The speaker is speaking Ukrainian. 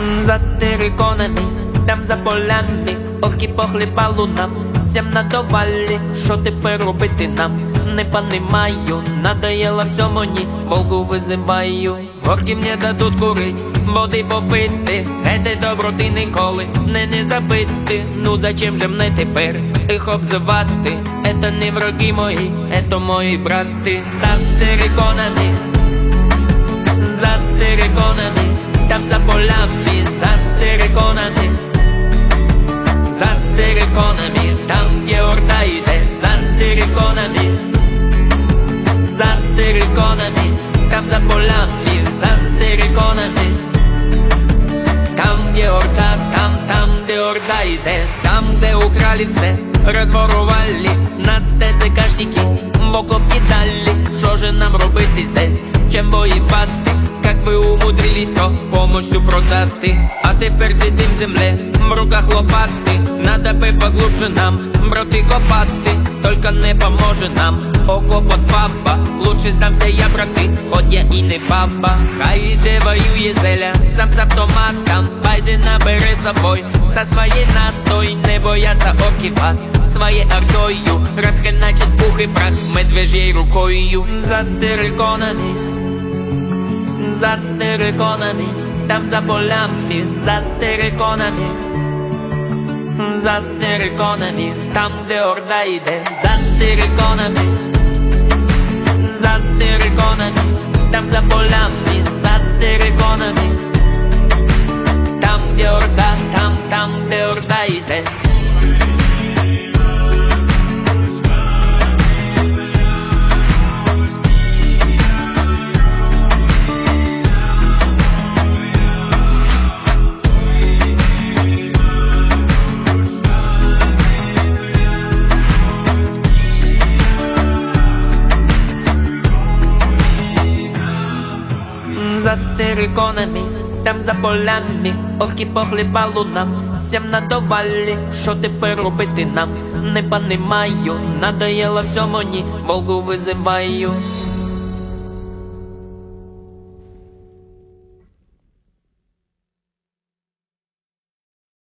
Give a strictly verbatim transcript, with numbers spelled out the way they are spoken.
За териконами, там за полями, ох і похлібало нам, всім надавали, що тепер робити нам? Не понимаю, надоело все мені, Волгу визиваю. Горків не дадуть курить, води попити, этой доброти ніколи не не забити. Ну зачем же мне тепер їх обзивати? Это не враги мої, это мої брати. За териконами, за териконами, там за полями, за териконами, за териконами, там где орда йде, за териконами, за териконами, там за полями, за териконами, там где орда, там, там где орда йде, там де украли все, розворували, нас ТЦКшники в окоп кидали. Що же нам робити здесь, чим воювати? Как ви умудрились то помощью продати? А тепер сидим в земле, в руках лопати. Надо би поглубже нам, броти копати. Только не поможе нам окоп от ФАПа. Лучше здамся я, брати, хоть я і не баба. Хай іде воює зеля, сам з автоматом. Байден набере собой, со своєю натой. Не бояться орків вас, своєю ордою. Розхреначить пух і прах медвежьей рукою. За териконами, за териконами, там за полями, за териконами, за териконами, там де орда йде, за териконами, за териконами, там за полями, за териконами, там де орда, там, там де орда йде. За териконами, там за полями, ох і похлібало нам, всім надавали, що тепер робити нам? Не понимаю, надоело все мені, Волгу визиваю.